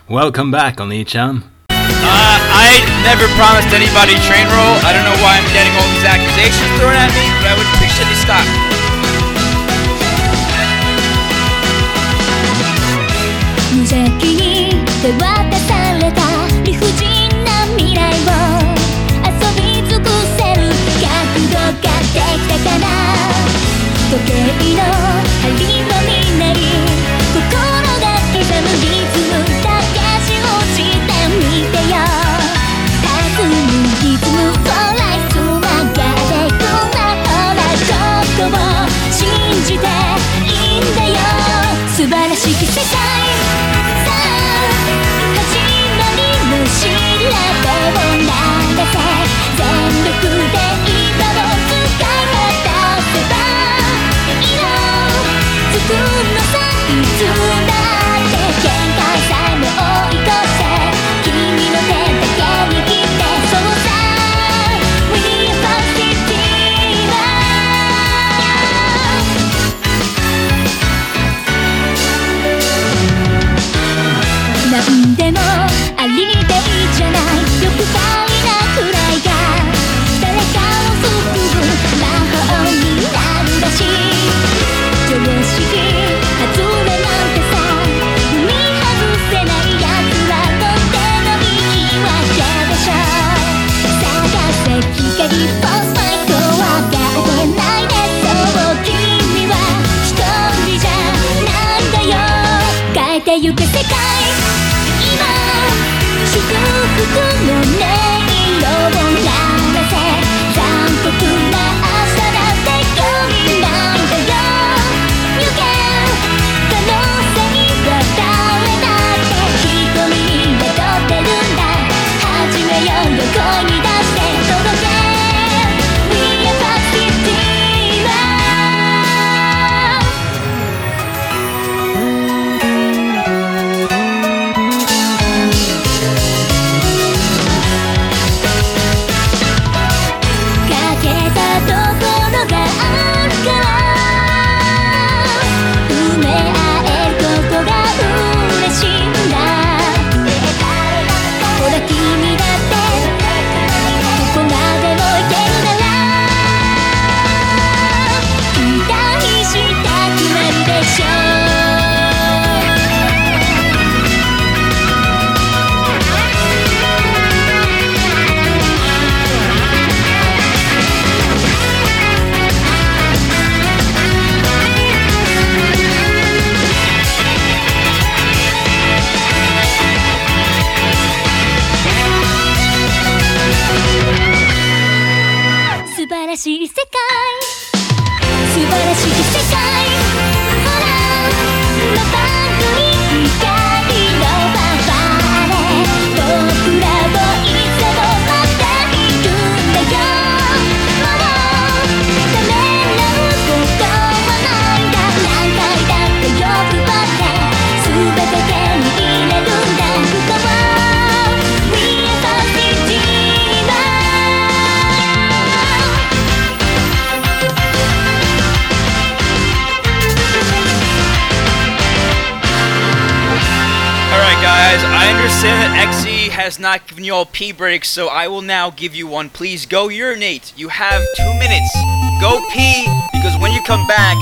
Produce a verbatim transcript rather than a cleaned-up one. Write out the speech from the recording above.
Welcome back, Oni-chan. Uh, I never promised anybody train roll. I don't know why I'm getting all these accusations thrown at me, but I would appreciate they stop. 無邪気に手渡された理不尽な未来を遊び尽くせる覚悟ができたかな時計の針のみなり心が刻むリズムだけし落ちてみてよ弾むリズムフォーライつながっていくんだほらここを信じていいんだよ素晴らしき世界知らせを流せ全力で今を使い果たせば色つくのさいつだって限界さえも追い越して君の手だけ握ってそうさ We are positive なんでもありでいいじゃない欲張りなくらいが誰かを救う魔法になるらしい常識外れなんてさ踏み外せないやつらとっての言い訳でしょ探せ光フォースファイトは分かってないでそう君は一人じゃないんだよ変えてゆけ世界祝福の音色を鳴らせ残酷な明日だって興味ないんだよ You can 可能性は誰だって瞳に宿ってるんだ始めようよ声に出して届け We are positive 素晴らしい世界素晴らしい世界ほらロバンドに光のバンバーで僕らをいつも待っているんだよもうダメなことはないんだ何回だって欲張って全て手に入れるんだここは We are positive Guys, I understand that X E has not given you all pee breaks, so I will now give you one. Please go urinate. You have two minutes. Go pee, because when you come back,